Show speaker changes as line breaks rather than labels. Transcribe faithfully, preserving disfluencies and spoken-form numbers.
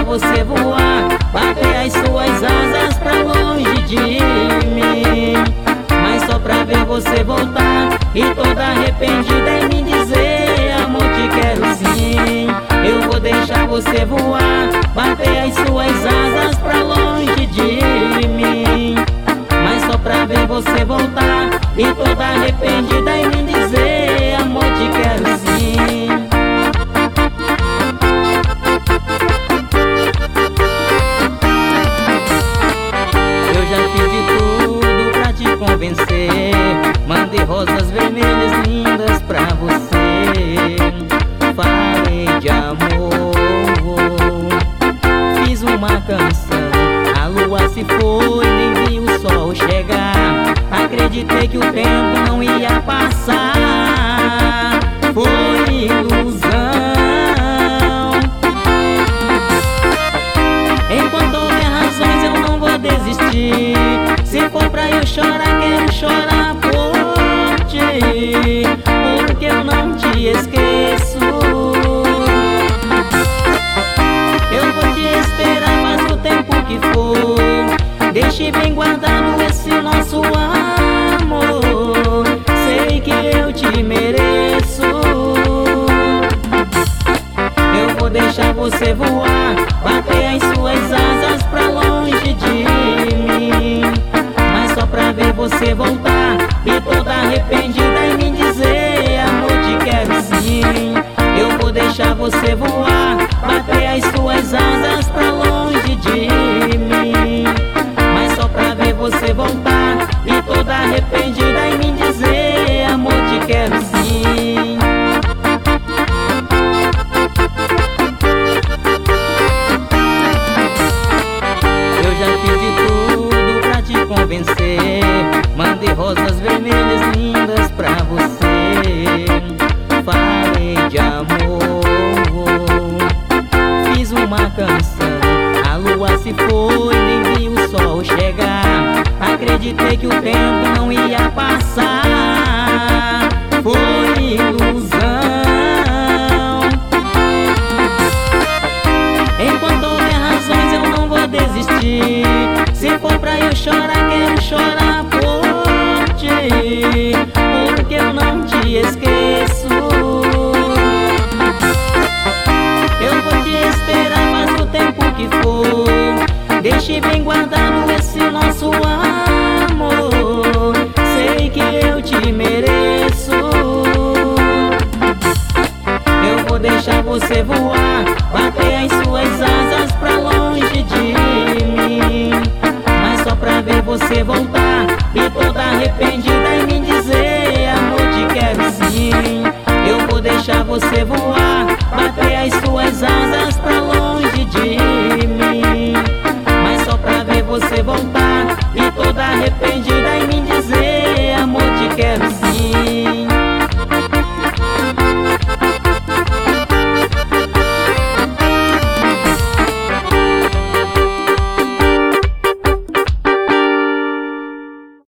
você voar, bater as suas asas pra longe de mim. Mas só pra ver você voltar e toda arrependida em me dizer: amor, te quero sim. Eu vou deixar você voar, bater as suas asas pra longe de mim. Mas só pra ver você voltar e toda arrependida em me dizer: amor, te quero sim. Eu já fiz de tudo pra te convencer, mandei rosas vermelhas lindas pra você. Falei de amor, fiz uma canção, a lua se foi, nem vi o sol chegar. Acreditei que o tempo não ia passar, foi ilusão. Enquanto houver razões eu não vou desistir. Se for pra eu chorar, quero chorar por ti, porque eu não te esqueço. Eu vou te esperar, faz o tempo que for. Deixe bem guardado esse nosso amor. Sei que eu te mereço. Eu vou deixar você voar, bater as suas asas pra longe de mim. Mas só pra ver você voltar e toda arrependida em me dizer: amor, te quero sim. Eu vou deixar você voar, bater as suas asas pra longe de mim. Mas só pra ver você voltar e toda arrependida em me dizer: amor, te quero sim. Eu já fiz de tudo pra te convencer, mandei rosas vermelhas lindas pra você. Falei de amor, fiz uma canção, a lua se foi, nem vi o sol chegar. Acreditei que o tempo não ia passar, foi ilusão. Enquanto houver razões eu não vou desistir. Se for pra eu chorar, quero chorar por ti, porque eu não te esqueço. Eu vou te esperar, faz o tempo que for. Deixe bem guardado esse nosso amor. Sei que eu te mereço. Eu vou deixar você voar, bater